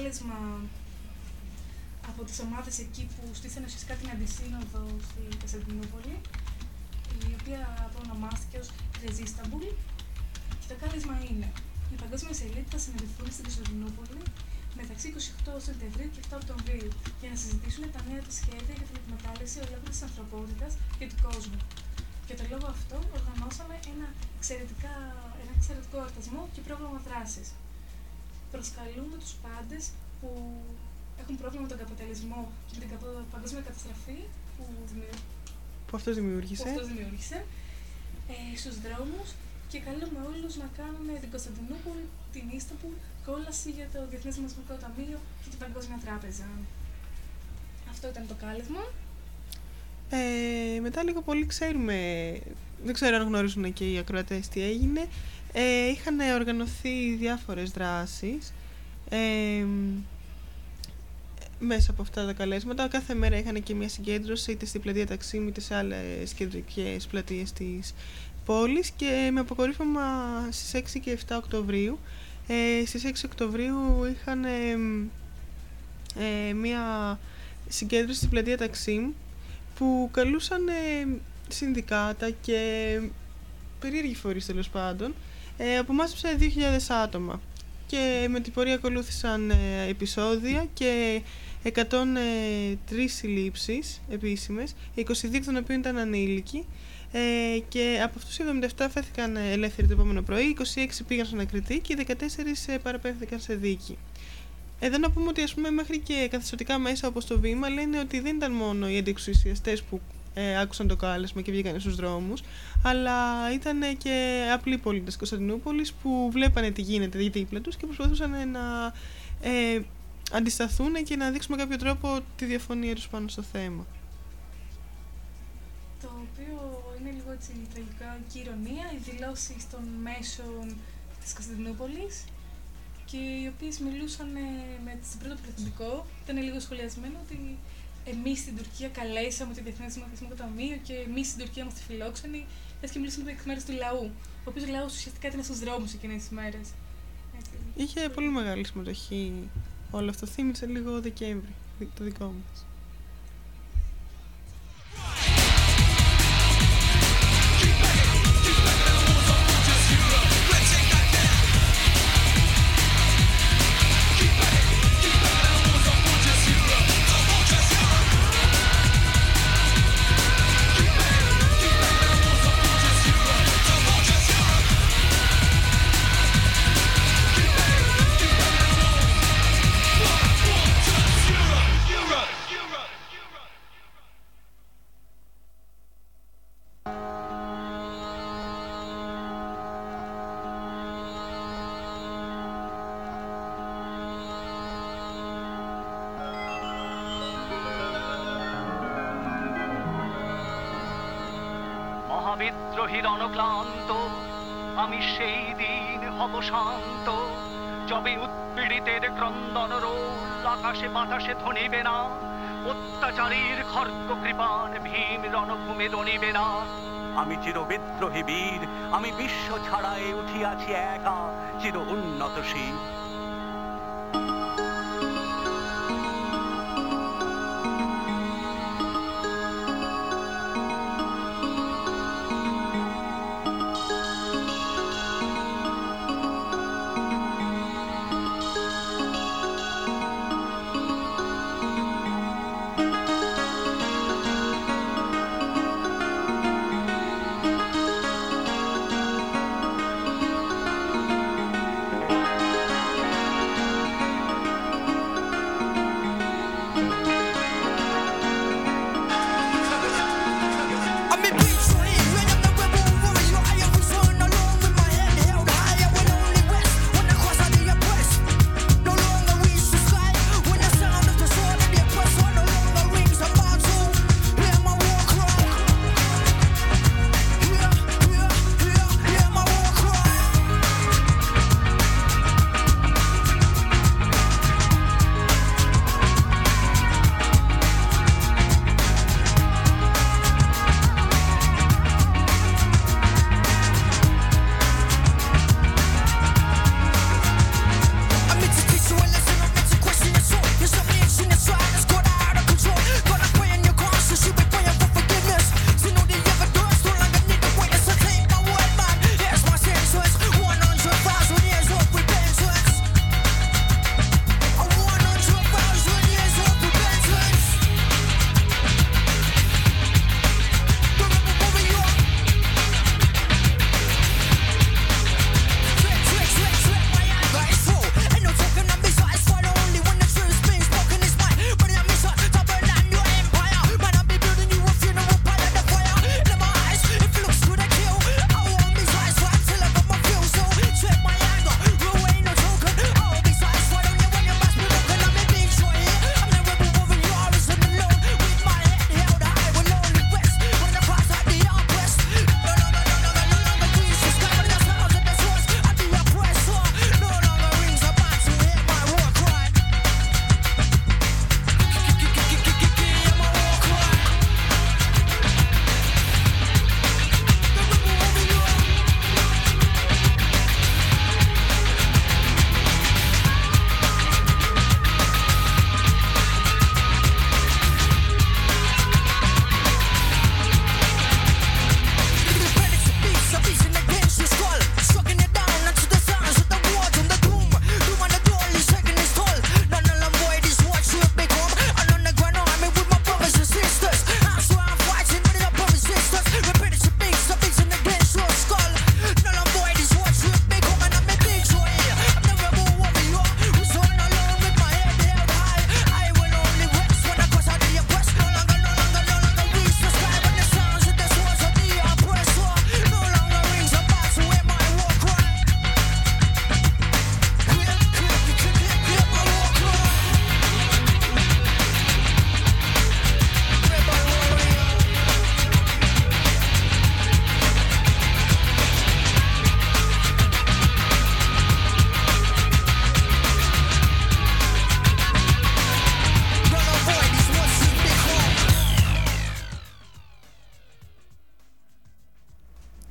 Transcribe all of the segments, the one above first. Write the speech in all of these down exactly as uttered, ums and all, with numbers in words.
κάλεσμα από τις ομάδες εκεί που στήσανε ουσιαστικά την αντισύνοδο στη Κωνσταντινούπολη, η οποία απονομάστηκε ως Resistable. Και το κάλεσμα είναι: οι παγκόσμιες ελίτ θα συναντηθούν στην Κωνσταντινούπολη μεταξύ εικοστή ογδόη Σεπτεμβρίου και επτά Οκτωβρίου για να συζητήσουν τα νέα της σχέδια για την εκμετάλλευση ολόκληρης της ανθρωπότητας και του κόσμου. Για τον λόγο αυτό, οργανώσαμε ένα, ένα εξαιρετικό εορτασμό και πρόγραμμα δράσης. Προσκαλούμε τους πάντες που έχουν πρόβλημα με τον καπιταλισμό και την παγκόσμια καταστροφή που, δημιου... που αυτός δημιούργησε, που αυτός δημιούργησε ε, στους δρόμους, και καλούμε όλους να κάνουν την Κωνσταντινούπολη, την Ίσταμπουλ, κόλαση για το Διεθνές Νομισματικό Ταμείο και την Παγκόσμια Τράπεζα. Αυτό ήταν το κάλεσμα. Ε, μετά λίγο πολύ ξέρουμε, δεν ξέρω αν γνωρίζουν και οι ακροατές τι έγινε. Ε, είχαν οργανωθεί διάφορες δράσεις ε, μέσα από αυτά τα καλέσματα. Κάθε μέρα είχαν και μια συγκέντρωση είτε στην πλατεία Ταξίμ είτε σε άλλες κεντρικές πλατείες της πόλης, και με αποκορύφωμα στις έξι και επτά Οκτωβρίου. Ε, στις έξι Οκτωβρίου είχαν ε, ε, μια συγκέντρωση στην πλατεία Ταξίμ που καλούσαν ε, συνδικάτα και περίεργοι φορείς, τέλος πάντων. Ε, απομάσψε δύο χιλιάδες άτομα και με την πορεία ακολούθησαν ε, επεισόδια και εκατόν τρεις συλλήψεις επίσημες, είκοσι δύο εκ των οποίων ήταν ανήλικοι, ε, και από αυτούς οι εβδομήντα επτά φέθηκαν ελεύθεροι το επόμενο πρωί, είκοσι έξι πήγαν στον ανακριτή και οι δεκατέσσερις ε, παραπέμφθηκαν σε δίκη. Εδώ να πούμε ότι, ας πούμε, μέχρι και καθεστωτικά μέσα όπως το Βήμα λένε ότι δεν ήταν μόνο οι αντιεξουσιαστές που ε, άκουσαν το κάλεσμα και βγήκαν στους δρόμους, αλλά ήταν και απλοί πολίτες Κωνσταντινούπολης που βλέπανε τι γίνεται δίπλα τους και προσπαθούσαν να ε, αντισταθούν και να δείξουν με κάποιο τρόπο τη διαφωνία τους πάνω στο θέμα. Το οποίο είναι λίγο έτσι τραγικά και ηρωνία, οι δηλώσεις των μέσων της Κωνσταντινούπολης, και οι οποίες μιλούσαν με την πρώτο πληθυντικό. Ήταν λίγο σχολιασμένο ότι εμείς στην Τουρκία καλέσαμε το Διεθνές Νομισματικό Ταμείο και εμείς στην Τουρκία είμαστε φιλόξενοι. Έτσι, και μιλούσαν εκ μέρους του λαού, ο οποίος λαός ουσιαστικά ήταν στους δρόμους εκείνες τις μέρες. Έτσι. Είχε πολύ μεγάλη συμμετοχή όλο αυτό. Θύμισε λίγο Δεκέμβρη, το δικό μας. বিদ্রোহীর অনক্লান্ত আমি সেই দিন হব শান্ত, যবে উৎপীড়িতের ক্রন্দন রোল আকাশে বাতাসে ধ্বনিবে না, অত্যাচারীর খর্গ কৃপান ভীম রণভূমে দনিবে না। আমি চির বিদ্রোহী বীর, আমি বিশ্ব ছাড়াই উঠিয়াছি একা চির উন্নত শির।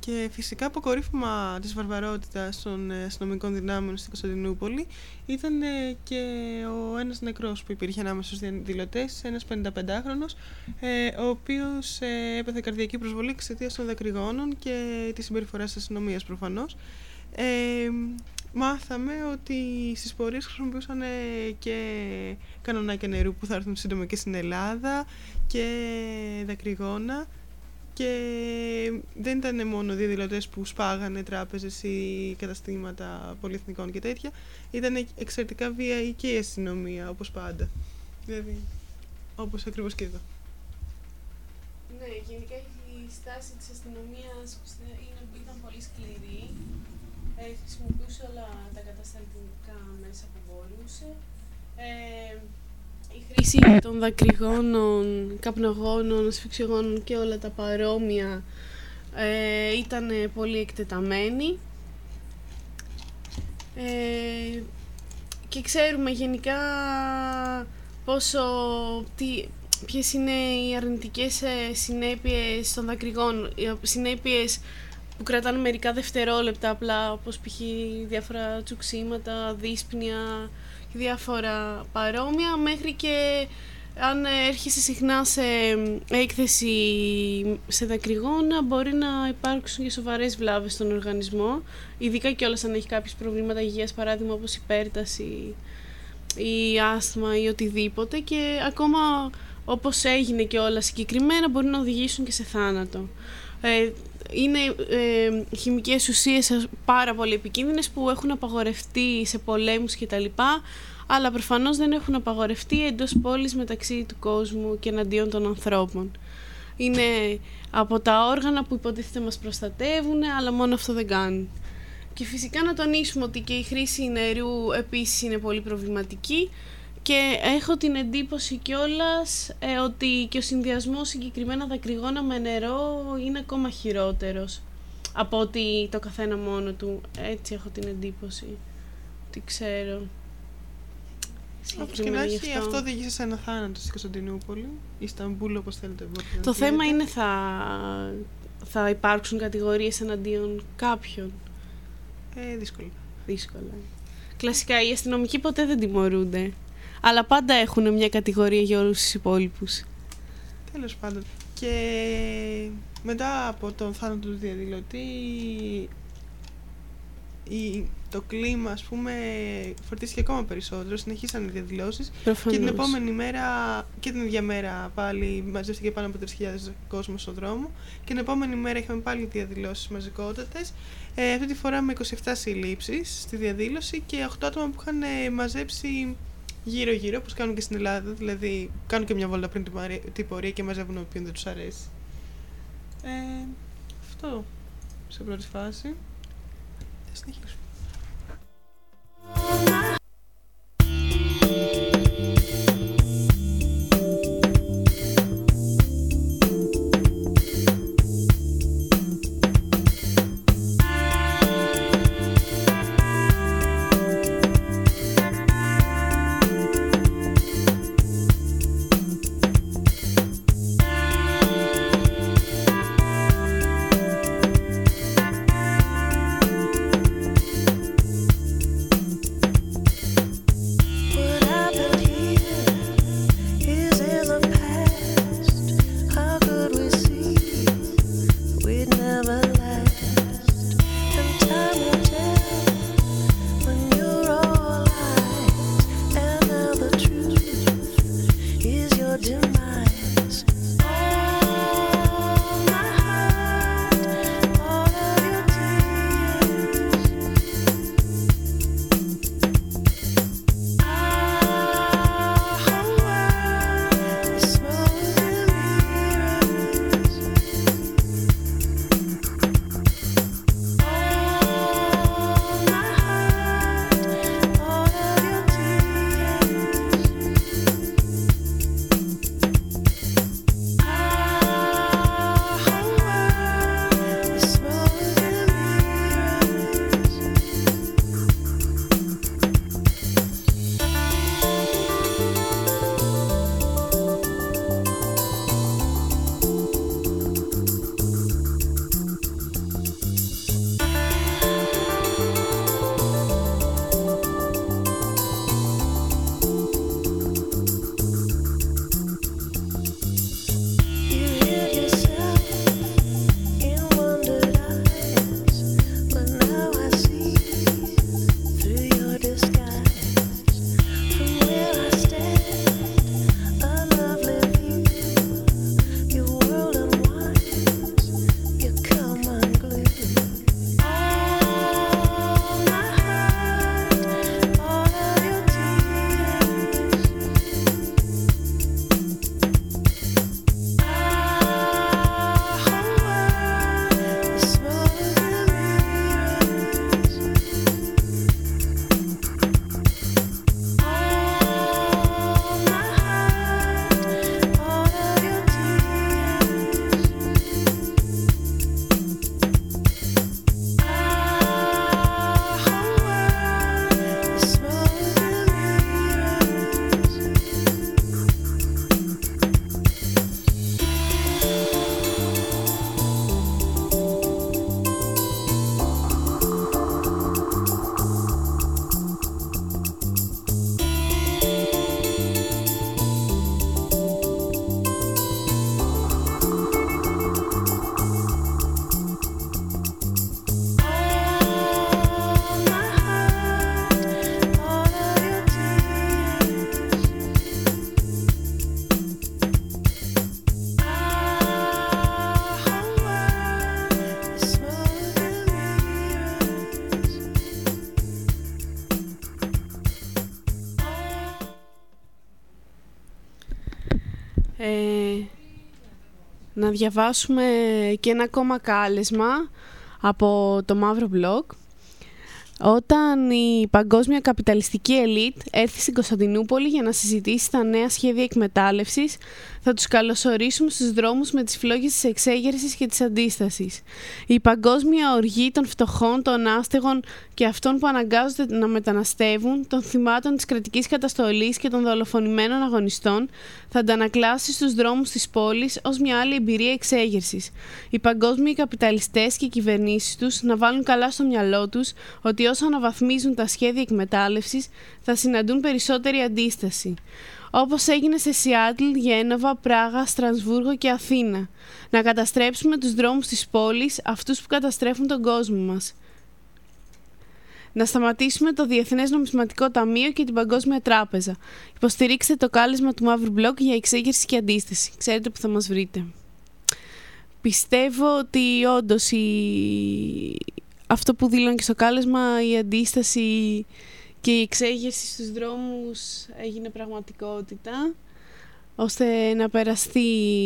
Και φυσικά αποκορύφωμα της βαρβαρότητας των αστυνομικών δυνάμεων στην Κωνσταντινούπολη ήταν και ο ένας νεκρός που υπήρχε ανάμεσα στους διαδηλωτές, ένας πενηνταπεντάχρονος, ο οποίος έπαθε καρδιακή προσβολή εξαιτίας των δακρυγόνων και της συμπεριφοράς της αστυνομίας προφανώς. Ε, μάθαμε ότι στις πορείες χρησιμοποιούσαν και κανονάκια νερού που θα έρθουν σύντομα και στην Ελλάδα και δακρυγόνα. Και δεν ήταν μόνο διαδηλωτές που σπάγανε τράπεζες ή καταστήματα πολυεθνικών και τέτοια. Ήταν εξαιρετικά βίαιη και η αστυνομία, όπως πάντα. Δηλαδή, όπως ακριβώς και εδώ. Ναι, γενικά η στάση της αστυνομίας ήταν πολύ σκληρή. Ε, χρησιμοποιούσε όλα τα κατασταλτικά μέσα που μπορούσε. Ε, Η χρήση των δακρυγόνων, καπνογόνων, ασφυξιογόνων και όλα τα παρόμοια ε, ήταν πολύ εκτεταμένη. Ε, και ξέρουμε γενικά πόσο, τι, ποιες είναι οι αρνητικές συνέπειες των δακρυγόνων, οι συνέπειες που κρατάνε μερικά δευτερόλεπτα απλά, όπως π.χ. διάφορα τσουξίματα, δύσπνοια και διάφορα παρόμοια, μέχρι και αν έρχεσαι συχνά σε έκθεση σε δακρυγόνα μπορεί να υπάρξουν και σοβαρές βλάβες στον οργανισμό, ειδικά κιόλας αν έχει κάποιες προβλήματα υγείας, παράδειγμα όπως υπέρταση ή άσθμα ή οτιδήποτε, και ακόμα όπως έγινε και όλα συγκεκριμένα μπορεί να οδηγήσουν και σε θάνατο. Ε, είναι ε, χημικές ουσίες πάρα πολύ επικίνδυνες που έχουν απαγορευτεί σε πολέμους κτλ, αλλά προφανώς δεν έχουν απαγορευτεί εντός πόλης μεταξύ του κόσμου και εναντίον των ανθρώπων. Είναι από τα όργανα που υποτίθεται μας προστατεύουν, αλλά μόνο αυτό δεν κάνουν. Και φυσικά να τονίσουμε ότι και η χρήση νερού επίσης είναι πολύ προβληματική, και έχω την εντύπωση κιόλας ε, ότι και ο συνδυασμός συγκεκριμένα δακρυγόνα με νερό είναι ακόμα χειρότερος από ότι το καθένα μόνο του. Έτσι έχω την εντύπωση. Τι ξέρω. Όπως και να έχει, αυτό οδήγησε σε ένα θάνατο στην Κωνσταντινούπολη, Ισταμπούλ, όπως θέλετε. Το θέμα είναι θα, θα υπάρξουν κατηγορίες εναντίον κάποιων. Ε, δύσκολα. Δύσκολα. Κλασικά οι αστυνομικοί ποτέ δεν τιμωρούνται, αλλά πάντα έχουν μια κατηγορία για όλους τους υπόλοιπους. Τέλος πάντων. Και μετά από τον θάνατο του διαδηλωτή, η, το κλίμα, ας πούμε, φορτίστηκε ακόμα περισσότερο, συνεχίσαν οι διαδηλώσεις. Προφανώς. Και την επόμενη μέρα, και την ίδια μέρα πάλι μαζεύτηκε πάνω από τρεις χιλιάδες κόσμο στον δρόμο, και την επόμενη μέρα είχαμε πάλι διαδηλώσεις μαζικότατες, ε, αυτή τη φορά με είκοσι επτά συλλήψεις στη διαδήλωση και οκτώ άτομα που είχαν ε, μαζέψει γύρω-γύρω, όπως κάνουν και στην Ελλάδα, δηλαδή κάνουν και μια βόλτα πριν την πορεία και μαζεύουν όποιον δεν τους αρέσει. Ε, αυτό σε πρώτη φάση. Θα συνεχίσουμε. να διαβάσουμε και ένα ακόμα κάλεσμα από το Μαύρο Blog. Όταν η παγκόσμια καπιταλιστική ελίτ έρθει στην Κωνσταντινούπολη για να συζητήσει τα νέα σχέδια εκμετάλλευσης, θα τους καλωσορίσουμε στους δρόμους με τις φλόγες της εξέγερσης και της αντίστασης. Η παγκόσμια οργή των φτωχών, των άστεγων και αυτών που αναγκάζονται να μεταναστεύουν, των θυμάτων της κρατικής καταστολής και των δολοφονημένων αγωνιστών, θα αντανακλάσει στους δρόμους της πόλης ως μια άλλη εμπειρία εξέγερσης. Οι παγκόσμιοι καπιταλιστές και οι κυβερνήσεις τους να βάλουν καλά στο μυαλό τους ότι όσο αναβαθμίζουν τα σχέδια εκμετάλλευσης, θα συναντούν περισσότερη αντίσταση. Όπως έγινε σε Σιάτλ, Γένοβα, Πράγα, Στρασβούργο και Αθήνα. Να καταστρέψουμε τους δρόμους της πόλης, αυτούς που καταστρέφουν τον κόσμο μας. Να σταματήσουμε το Διεθνές Νομισματικό Ταμείο και την Παγκόσμια Τράπεζα. Υποστηρίξτε το κάλεσμα του Μαύρου Blog για εξέγερση και αντίσταση. Ξέρετε που θα μας βρείτε. Πιστεύω ότι όντως η... αυτό που δήλωνε και στο κάλεσμα, η αντίσταση και η εξέγερση στους δρόμους έγινε πραγματικότητα, ώστε να περαστεί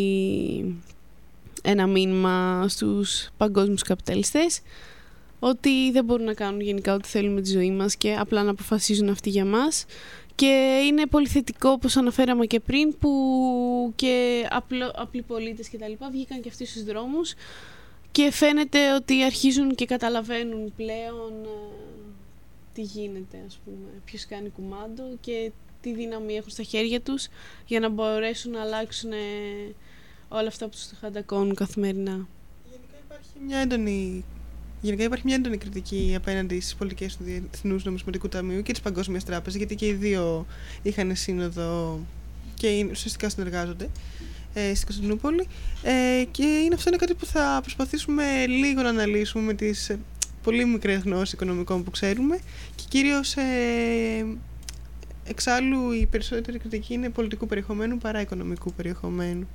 ένα μήνυμα στους παγκόσμιους καπιταλιστές ότι δεν μπορούν να κάνουν γενικά ό,τι θέλουν με τη ζωή μας και απλά να αποφασίζουν αυτοί για μας. Και είναι πολύ θετικό, όπως αναφέραμε και πριν, που και απλό, απλοί πολίτες και τα λοιπά βγήκαν και αυτοί στους δρόμους και φαίνεται ότι αρχίζουν και καταλαβαίνουν πλέον τι γίνεται, ας πούμε, ποιος κάνει κουμάντο και τι δύναμη έχουν στα χέρια τους για να μπορέσουν να αλλάξουν όλα αυτά που τους χαντακώνουν καθημερινά. Γενικά υπάρχει μια έντονη, Γενικά υπάρχει μια έντονη κριτική απέναντι στις πολιτικές του Διεθνούς Νομισματικού Ταμείου και της Παγκόσμιας Τράπεζας, γιατί και οι δύο είχαν σύνοδο και ουσιαστικά συνεργάζονται ε, στην Κωνσταντινούπολη. Ε, και είναι αυτό είναι κάτι που θα προσπαθήσουμε λίγο να αναλύσουμε με τις ε, πολύ μικρές γνώσεις οικονομικών που ξέρουμε και κυρίως ε, εξάλλου η περισσότερη κριτική είναι πολιτικού περιεχομένου παρά οικονομικού περιεχομένου.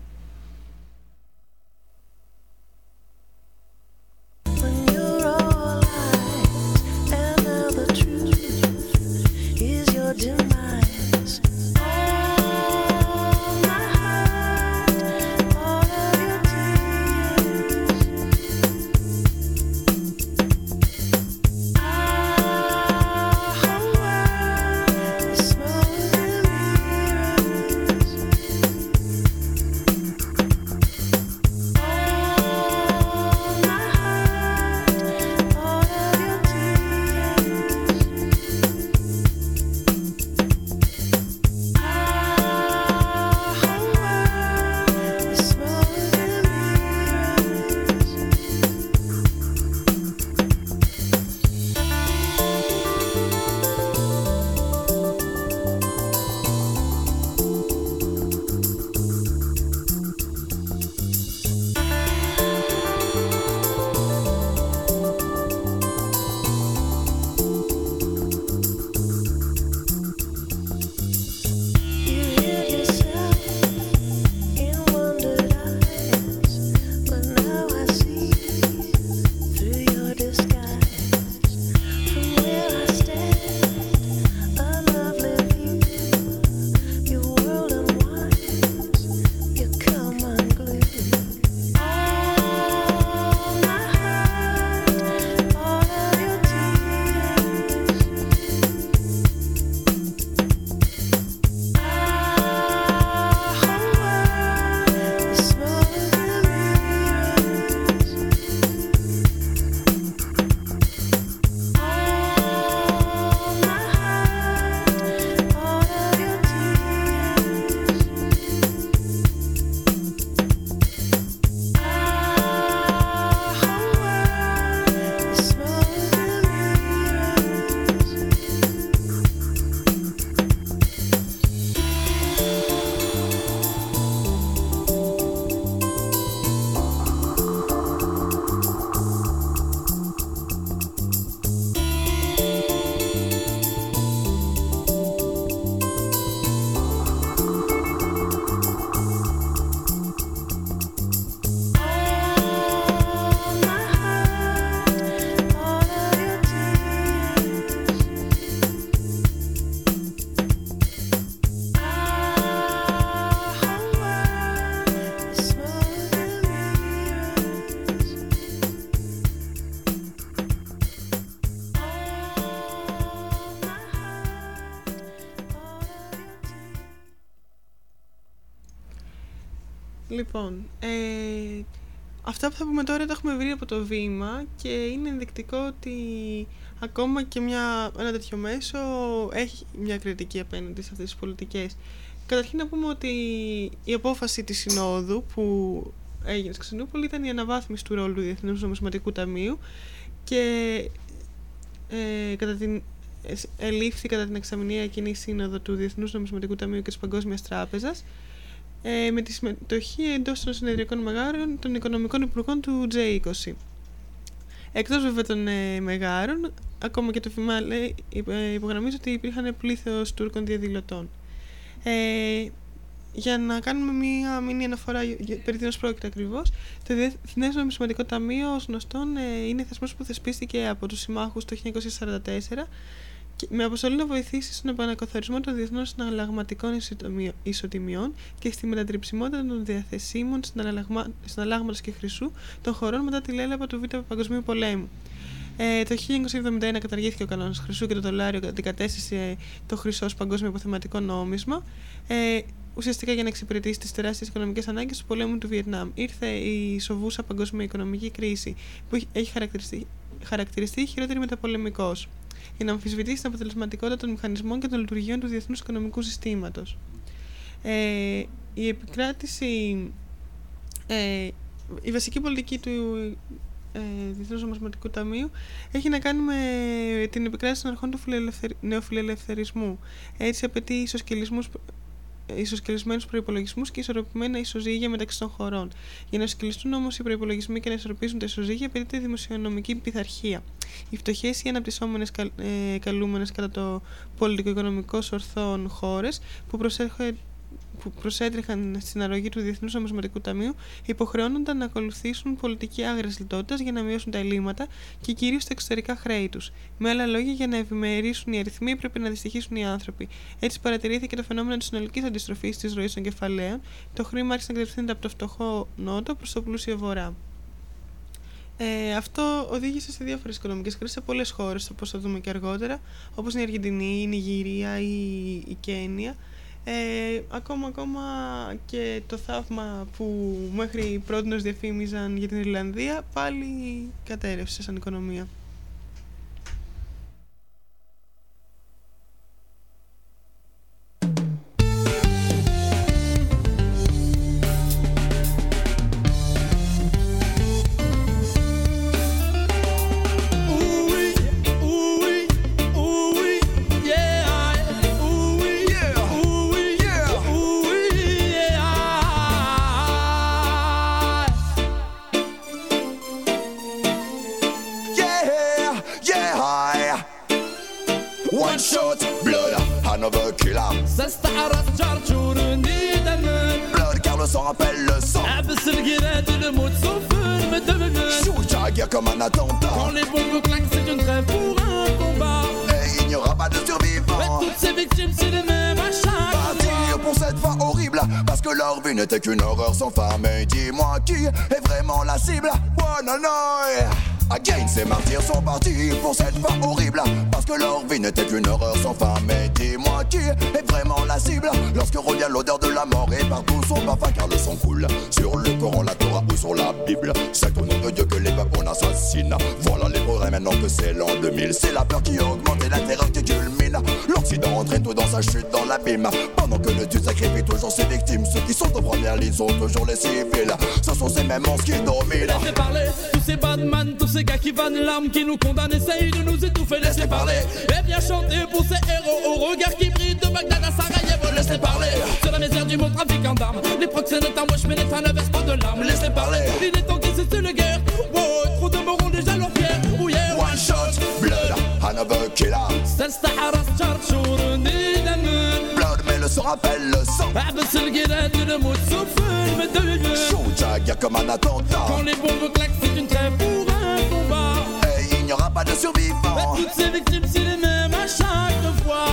Λοιπόν, ε, αυτά που θα πούμε τώρα τα έχουμε βρει από το Βήμα και είναι ενδεικτικό ότι ακόμα και μια, ένα τέτοιο μέσο έχει μια κριτική απέναντι σε αυτές τις πολιτικές. Καταρχήν να πούμε ότι η απόφαση της Συνόδου που έγινε στη Κωνσταντινούπολη ήταν η αναβάθμιση του ρόλου του Διεθνούς Νομισματικού Ταμείου και ε, κατά την, ελήφθη κατά την εξαμηνία κοινή σύνοδο του Διεθνούς Νομισματικού Ταμείου και της Παγκόσμιας Τράπεζας ε, με τη συμμετοχή εντός των συνεδριακών μεγάρων των οικονομικών υπουργών του τζέι είκοσι. Εκτός βέβαια των ε, μεγάρων, ακόμα και το Βήμα υπογραμμίζει ότι υπήρχαν πλήθος Τούρκων διαδηλωτών. Ε, για να κάνουμε μία μήνυ αναφορά περί τίνος πρόκειται ακριβώς, το Διεθνές Νομισματικό Ταμείο, ως γνωστόν, ε, είναι θεσμός που θεσπίστηκε από τους συμμάχους το χίλια εννιακόσια σαράντα τέσσερα με αποστολή να βοηθήσει στον επανακαθορισμό των διεθνών συναλλαγματικών ισοτιμιών και στη μετατρεψιμότητα των διαθεσίμων συναλλάγματος και χρυσού των χωρών μετά τη λέλαπα του Β' Παγκοσμίου Πολέμου. Ε, το χίλια εννιακόσια εβδομήντα ένα καταργήθηκε ο κανόνας χρυσού και το δολάριο αντικατέστησε το χρυσό ως παγκόσμιο αποθεματικό νόμισμα, ε, ουσιαστικά για να εξυπηρετήσει τις τεράστιες οικονομικές ανάγκες του πολέμου του Βιετνάμ. Ήρθε η σοβούσα παγκόσμια οικονομική κρίση που έχει χαρακτηριστεί, χαρακτηριστεί χειρότερη μεταπολεμικώς, για να αμφισβητήσει την αποτελεσματικότητα των μηχανισμών και των λειτουργιών του διεθνούς οικονομικού συστήματος. Ε, η επικράτηση, ε, η βασική πολιτική του ε, Διεθνούς Νομισματικού Ταμείου έχει να κάνει με την επικράτηση των αρχών του νεοφιλελευθερισμού. Έτσι απαιτεί ισοσκελισμούς ισοσκελισμένους προϋπολογισμούς και ισορροπημένα ισοζύγια μεταξύ των χωρών. Για να ισοσκελιστούν όμως οι προϋπολογισμοί και να ισορροπήσουν τα ισοζύγια, απαιτείται δημοσιονομική πειθαρχία. Οι φτωχές ή αναπτυσσόμενες καλ, ε, καλούμενες κατά το πολιτικο-οικονομικό σορθών χώρες που, που προσέτρεχαν στην αρρωγή του Διεθνούς Νομισματικού Ταμείου υποχρεώνονταν να ακολουθήσουν πολιτική άγριας λιτότητας για να μειώσουν τα ελλείμματα και κυρίως τα εξωτερικά χρέη τους. Με άλλα λόγια, για να ευημερήσουν οι αριθμοί πρέπει να δυστυχήσουν οι άνθρωποι. Έτσι παρατηρήθηκε το φαινόμενο της συνολικής αντιστροφής της ροής των κεφαλαίων. Το χρήμα άρχισε να κατευθύνεται από το φτωχό νότο προς το πλούσιο βορρά. Ε, αυτό οδήγησε σε διάφορες οικονομικές κρίσεις σε πολλές χώρες, όπως θα δούμε και αργότερα, όπως είναι η Αργεντινή, η Νιγηρία ή η Κένια. Ε, ακόμα, ακόμα και το θαύμα που μέχρι πρότινος διαφήμιζαν για την Ιρλανδία πάλι κατέρευσε σαν οικονομία. Comme un attentat. Quand les bombes claquent, c'est une trêve pour un combat. Et il n'y aura pas de survivants. Mais toutes ces victimes, c'est les mêmes à chaque Parti fois. pour cette fin horrible, parce que leur vie n'était qu'une horreur sans fin. Mais dis-moi qui est vraiment la cible? Oh non non. Again, ces martyrs sont partis pour cette fin horrible, parce que leur vie n'était qu'une horreur sans fin. Mais dis-moi qui est vraiment la cible lorsque revient l'odeur de la mort et partout son parfum, car le sang coule sur le Coran, la Torah ou sur la Bible. C'est au nom de Dieu que les peuples on assassine. Voilà les progrès maintenant que c'est l'an deux mille. C'est la peur qui augmente et la terreur qui culmine. L'Occident entraîne tout dans sa chute dans l'abîme, pendant que le Dieu sacrifie toujours ses victimes. Ceux qui sont en première ligne sont toujours les civils. Ce sont ces mêmes monstres qui dominent. Laissez parler tous ces badman, tous ces gars qui vannent l'arme, qui nous condamnent, essayent de nous étouffer. Laissez parler. Et bien chanter pour ces héros au regard qui brille de Bagdad à Sarajevo. Laissez parler. Sur la misère du monde trafiquant d'armes, les proxénètes en wesh mais un ne pas de larmes. Laissez parler. Il est temps qu'ils cessent la guerre. Wow, trop de morts ont déjà leur pierre. Oh yeah. One shot, blood, another killer. سلسحرس شرشور ندمن. Blood, mais le sang rappelle le sang. عبس الجناد الموت سفن مدلل. Shoot, comme un attentat. Quand les bombes claquent, c'est une trêve pour un combat. Et il n'y aura pas de survivants. Mais toutes ces victimes, c'est les mêmes à chaque fois.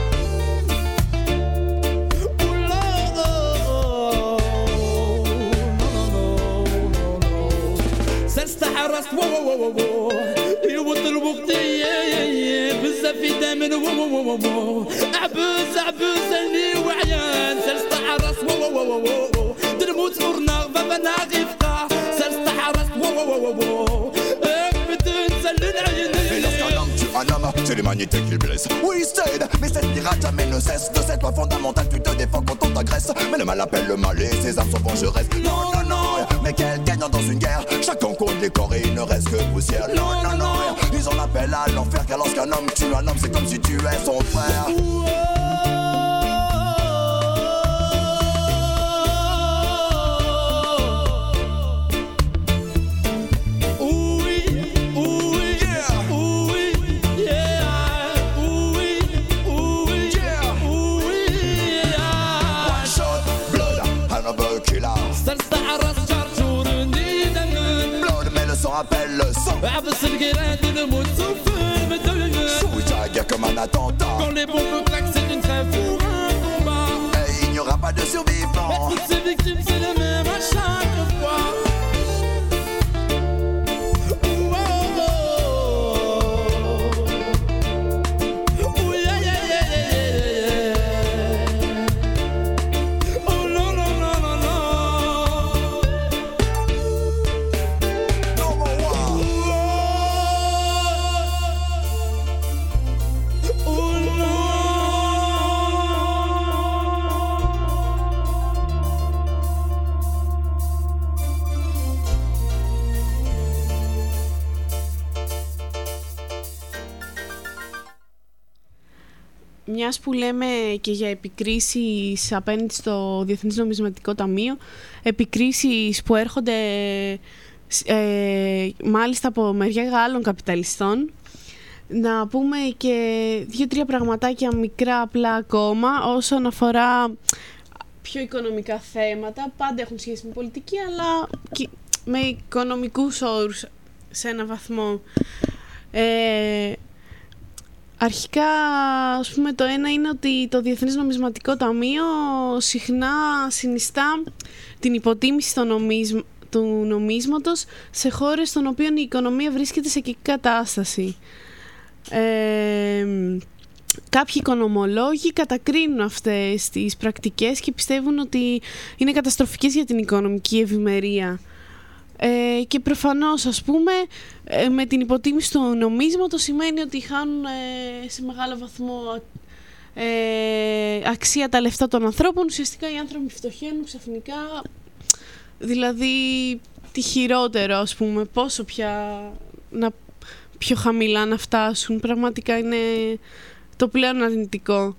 سلسحرس وو وو وو وو يوط الوقت بزاف يدامن وو وو وو وو عبس عبس اني وعيان سلسحرس وو وو وو وو نموت نورنا بابا نغيفقا سلسة حرست واو واو واو واو بدون سلل عيني. Et lorsqu'un homme tue un homme, c'est l'humanité qu'il blesse. Oui, c'est, mais cette pirate jamais ne cesse. De cette loi fondamentale, tu te défends quand on t'agresse. Mais le mal appelle le mal et ses armes sont vengeresses. Non, non, non, mais quel gagnant dans une guerre. Chacun compte les corps et il ne reste que poussière. Non, non, non, ils en appellent à l'enfer. Car lorsqu'un homme tue un homme, c'est comme si tu es son frère. Appelle le sang. Sous la guerre comme un attentat. Quand les bombes claquent, c'est une trêve pour un combat. Et il n'y aura pas de survivants. Mais toutes ces victimes, c'est le même à chaque fois. Μιας που λέμε και για επικρίσεις απέναντι στο Διεθνές Νομισματικό Ταμείο, επικρίσεις που έρχονται ε, μάλιστα από μεριά άλλων καπιταλιστών, να πούμε και δύο-τρία πραγματάκια μικρά απλά ακόμα όσον αφορά πιο οικονομικά θέματα. Πάντα έχουν σχέση με πολιτική, αλλά και με οικονομικούς όρους σε ένα βαθμό. Ε, Αρχικά, ας πούμε, το ένα είναι ότι το Διεθνές Νομισματικό Ταμείο συχνά συνιστά την υποτίμηση του, νομίσ... του νομίσματος σε χώρες στον οποίο η οικονομία βρίσκεται σε κακή κατάσταση. Ε, κάποιοι οικονομολόγοι κατακρίνουν αυτές τις πρακτικές και πιστεύουν ότι είναι καταστροφικές για την οικονομική ευημερία. Ε, και προφανώς, ας πούμε, ε, με την υποτίμηση του νομίσματος σημαίνει ότι χάνουν ε, σε μεγάλο βαθμό ε, αξία τα λεφτά των ανθρώπων. Ουσιαστικά οι άνθρωποι φτωχαίνουν ξαφνικά, δηλαδή τι χειρότερο, ας πούμε, πόσο πια να, πιο χαμηλά να φτάσουν. Πραγματικά είναι το πλέον αρνητικό.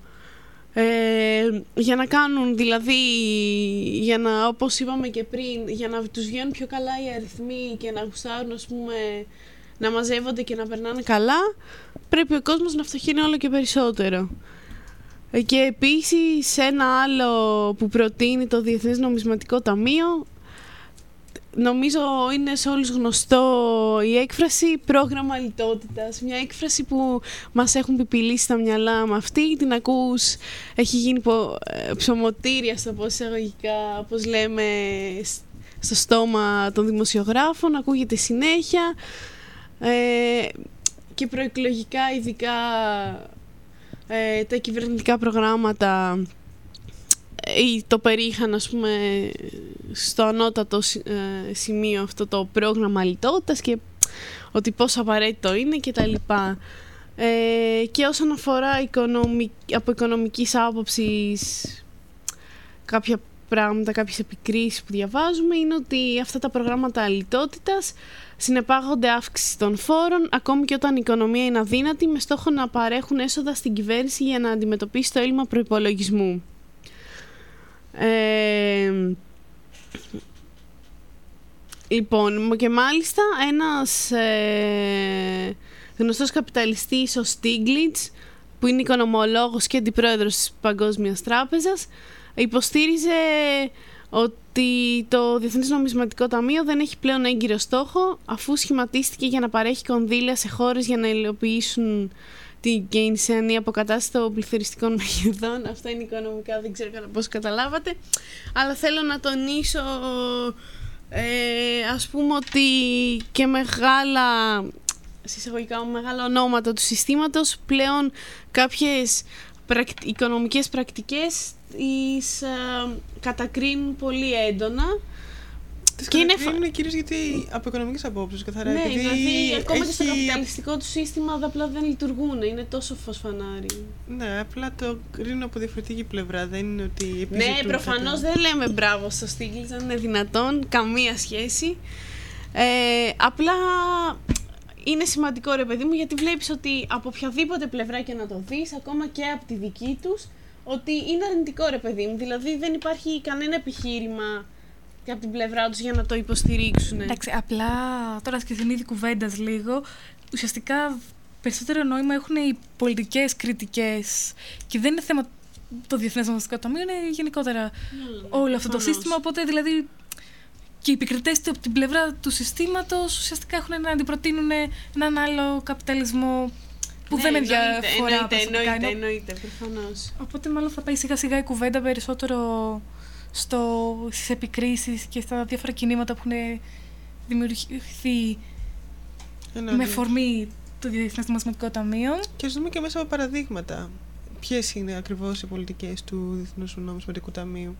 Ε, για να κάνουν δηλαδή, για να, όπως είπαμε και πριν, για να τους βγαίνουν πιο καλά οι αριθμοί και να γουστάρουν, ας πούμε, να μαζεύονται και να περνάνε καλά, πρέπει ο κόσμος να φτωχύνει όλο και περισσότερο. Ε, και επίσης ένα άλλο που προτείνει το Διεθνές Νομισματικό Ταμείο, νομίζω είναι σε όλους γνωστό η έκφραση πρόγραμμα λιτότητας. Μια έκφραση που μας έχουν πιπιλήσει στα μυαλά με αυτή. Την ακούς, έχει γίνει ψωμοτήρια στα πω εισαγωγικά, όπως λέμε, στο στόμα των δημοσιογράφων. Ακούγεται συνέχεια ε, και προεκλογικά, ειδικά ε, τα κυβερνητικά προγράμματα ή το περίχαν, ας πούμε, στο ανώτατο ε, σημείο αυτό το πρόγραμμα λιτότητας και ότι πόσο απαραίτητο είναι και τα λοιπά. Ε, και όσον αφορά οικονομικ... από οικονομικής άποψης κάποια πράγματα, κάποιες επικρίσεις που διαβάζουμε, είναι ότι αυτά τα προγράμματα λιτότητας συνεπάγονται αύξηση των φόρων ακόμη και όταν η οικονομία είναι αδύνατη, με στόχο να παρέχουν έσοδα στην κυβέρνηση για να αντιμετωπίσει το έλλειμμα προϋπολογισμού. Ε, λοιπόν, και μάλιστα ένας ε, γνωστός καπιταλιστής, ο Στίγκλιτς, που είναι οικονομολόγος και αντιπρόεδρος της Παγκόσμιας Τράπεζας, υποστήριζε ότι το Διεθνές Νομισματικό Ταμείο δεν έχει πλέον έγκυρο στόχο, αφού σχηματίστηκε για να παρέχει κονδύλια σε χώρες για να υλοποιήσουν την κεινσιανή αποκατάσταση των πληθωριστικών μεγεθών. Αυτά είναι οικονομικά, δεν ξέρω πώς καταλάβατε. Αλλά θέλω να τονίσω, ε, ας πούμε, ότι και μεγάλα, συσσαγωγικά, μεγάλα ονόματα του συστήματος πλέον κάποιες πρακ, οικονομικές πρακτικές τις ε, κατακρίνουν πολύ έντονα. Τις κατακρίνουν φα... κυρίως γιατί από οικονομικές απόψεις καθαρά. Ναι, επειδή δηλαδή ακόμα έχει... και στο καπιταλιστικό του σύστημα απλά δεν λειτουργούν, είναι τόσο φωσφανάρι. Ναι, απλά το κρίνω από διαφορετική πλευρά, δεν είναι ότι επιζητούν. Ναι, προφανώς δεν λέμε μπράβο στο Στίγκλιτς, δεν είναι δυνατόν, καμία σχέση. Ε, απλά είναι σημαντικό ρε παιδί μου, γιατί βλέπεις ότι από οποιαδήποτε πλευρά και να το δεις, ακόμα και από τη δική τους, ότι είναι αρνητικό ρε παιδί μου, δηλαδή δεν υπάρχει κανένα επιχείρημα και από την πλευρά τους για να το υποστηρίξουν. Εντάξει, απλά τώρα στην είδη κουβέντας λίγο, ουσιαστικά περισσότερο νόημα έχουν οι πολιτικές κριτικές και δεν είναι θέμα το Διεθνές Νομισματικό Ταμείο, είναι γενικότερα mm, όλο αυτό το σύστημα, οπότε δηλαδή και οι επικριτές από την πλευρά του συστήματος ουσιαστικά έχουν να αντιπροτείνουν έναν άλλο καπιταλισμό που ναι, δεν είναι διαφορά. Εννοείται, εννοείται, εννοείται, προφανώς. Οπότε μάλλον θα πάει σιγά σιγά η κουβέντα περισσότερο στο, στις επικρίσεις και στα διάφορα κινήματα που έχουν δημιουργηθεί Εννοείται. με φορμή το Διεθνές Νομισματικό Ταμείο. Και ας δούμε και μέσα από παραδείγματα ποιες είναι ακριβώς οι πολιτικές του Διεθνούς Νομισματικού Ταμείου.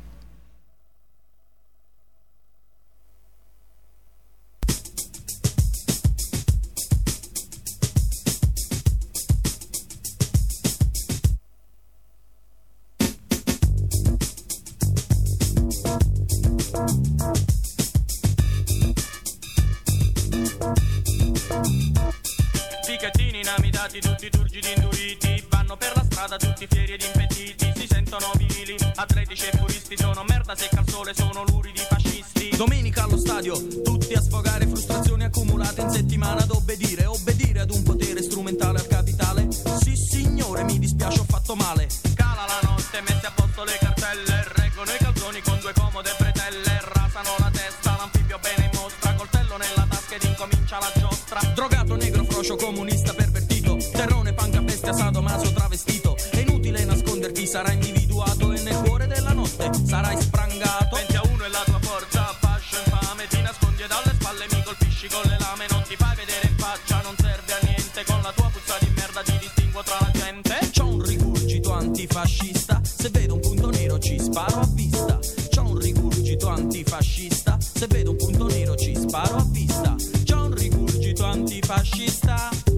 Tutti turgidi induriti, vanno per la strada tutti fieri ed impettiti, si sentono vili, atletici e puristi, sono merda secca al sole, sono luridi fascisti. Domenica allo stadio, tutti a sfogare frustrazioni accumulate in settimana, ad obbedire, obbedire ad un potere strumentale al capitale. Sì signore, mi dispiace, ho fatto male. Cala la notte, mette a posto le cartelle, reggono i calzoni con due comode bretelle, rasano la testa, l'anfibio bene in mostra, coltello nella tasca ed incomincia la giostra. Drogato, negro, frocio, comunista, pervertito, terrone, panca, bestia, sadomaso, travestito. È inutile nasconderti, sarai individuato e nel cuore della notte sarai sprangato. venti a uno è la tua forza, fascio infame, ti nascondi e dalle spalle mi colpisci con le lame, non ti fai vedere in faccia, non serve a niente, con la tua puzza di merda ti distinguo tra la gente. C'ho un rigurgito antifascista, se vedo un punto nero ci sparo a vista. C'ho un rigurgito antifascista, se vedo un punto nero ci sparo a vista. C'ho un rigurgito antifascista,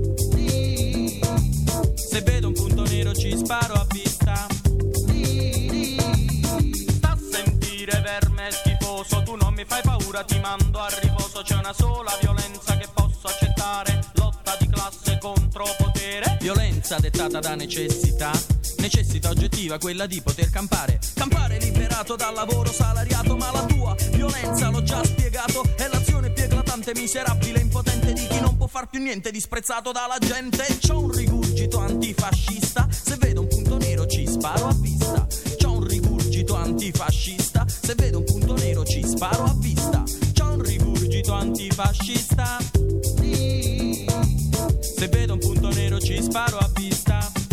se vedo un punto nero ci sparo a vista. Sta a sentire verme schifoso, tu non mi fai paura, ti mando a riposo. C'è una sola violenza che posso accettare, lotta di classe contro potere. Violenza dettata da necessità, necessità oggettiva, quella di poter campare. Campare liberato dal lavoro salariato, ma la tua violenza, l'ho già spiegato, è l'azione più eclatante, miserabile, impotente di chi non può far più niente, disprezzato dalla gente. C'ho un rigurgito antifascista, se vedo un punto nero ci sparo a vista. C'ho un rigurgito antifascista, se vedo un punto nero ci sparo a vista. C'ho un rigurgito antifascista, se vedo un punto nero ci sparo a vista.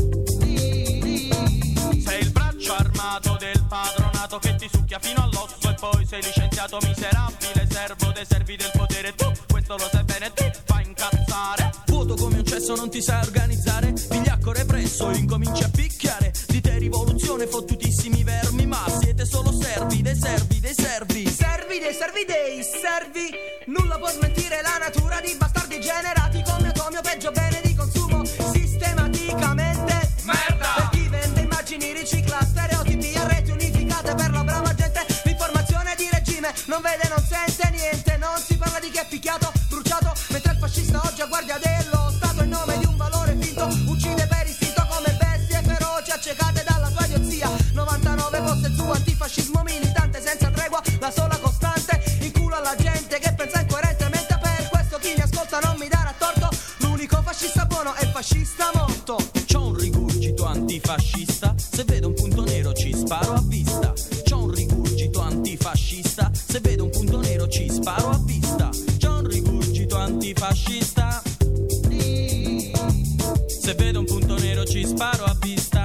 Sei il braccio armato del padronato che ti succhia fino all'osso e poi sei licenziato miserabile, servo dei servi del potere. Tu questo lo sai bene, ti fa incazzare. Vuoto come un cesso, non ti sai organizzare, vigliacco represso, incominci a picchiare. Di te rivoluzione, fottutissimi vermi, ma siete solo servi, dei servi, dei servi. Servi dei servi dei servi, nulla può smentire la natura di bastardi generati come Tomio, peggio bene di consumo sistematicamente. Merda! Per chi vende immagini, ricicla stereotipi a reti unificate per la brava gente. L'informazione di regime non vede, non sente niente, non si parla di chi è picchiato, bruciato, mentre il fascista oggi a guardia dello Stato in nome di un valore finto uccide per istinto come bestie feroci accecate dalla tua idiozia. novantanove poste su antifascismo militante senza tregua, la sola costante in culo alla gente che pensa incoerentemente. Per questo chi mi ascolta non mi darà torto, l'unico fascista buono è il fascista morto. C'ho un rigurgito antifascista, se vedo un punto nero ci sparo a vista. C'ho un rigurgito antifascista, se vedo un punto nero ci sparo a vista. C'ho un rigurgito antifascista, se vedo un punto nero ci sparo a vista.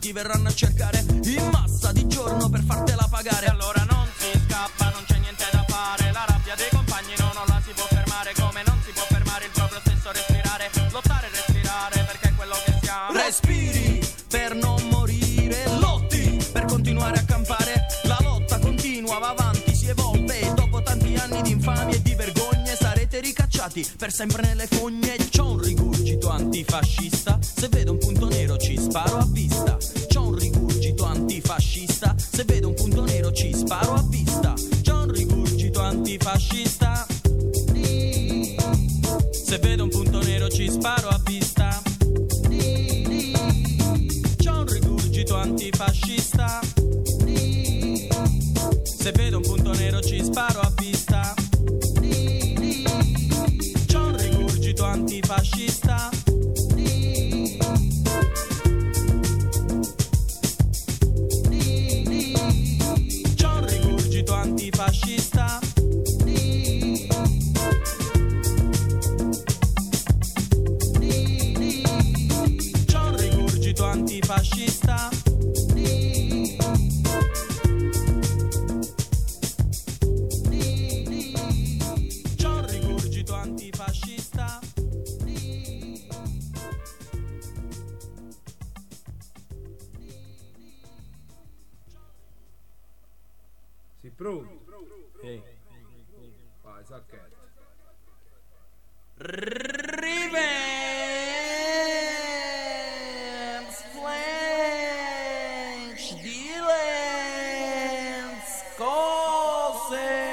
ti verranno a cercare in massa di giorno per fartela pagare. E allora non si scappa, non c'è niente da fare. La rabbia dei compagni no, non la si può fermare. Come non si può fermare il proprio stesso respirare. Lottare e respirare perché è quello che siamo. Respiri per non morire, lotti per continuare a campare. La lotta continua, va avanti, si evolve. E dopo tanti anni di infamia e di vergogne sarete ricacciati per sempre nelle fogne. C'ho un rigurgito antifascista, se vedo un punto nero ci sparo a vista. C'ho un rigurgito antifascista, se vedo un punto nero ci sparo a vista. C'ho un rigurgito antifascista, se vedo un punto nero ci sparo a vista. C'ho un rigurgito antifascista, se vedo un punto nero ci sparo a vista. C'ho un rigurgito antifascista, c'ho un rigurgito antifascista, c'ho un rigurgito antifascista. Antifascista. Sei pronto? Sì. Vai, sacchetto. Revenge Flash Dilens Cose.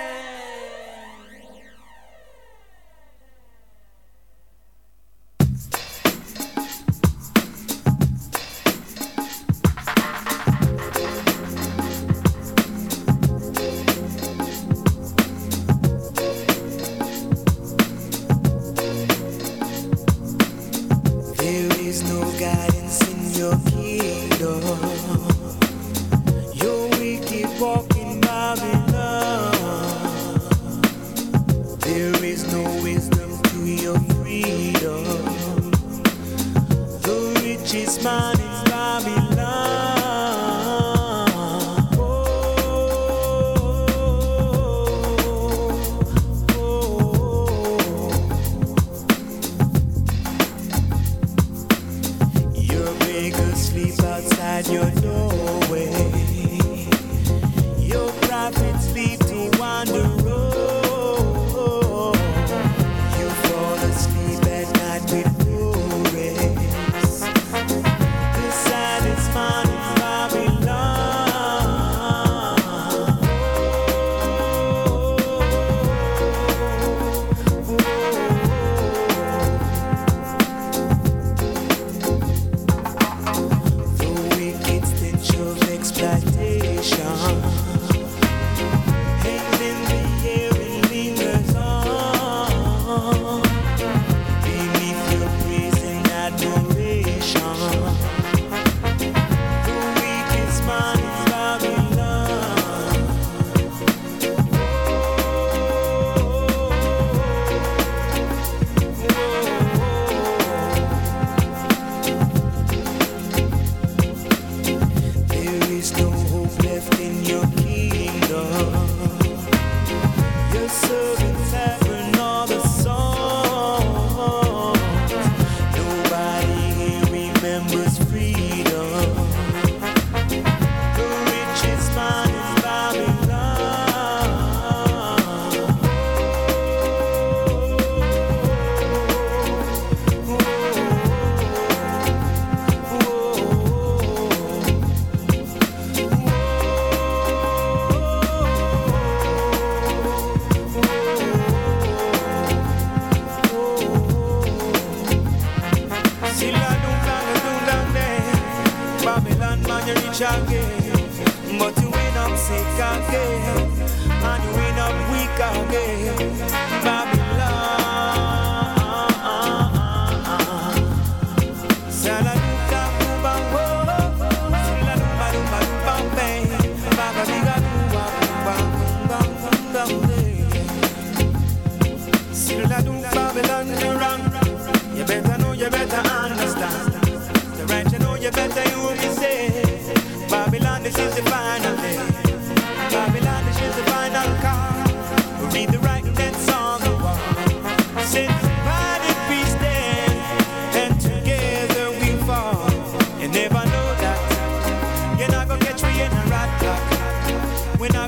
You better know, you better understand. The right, you know, you better you will be safe.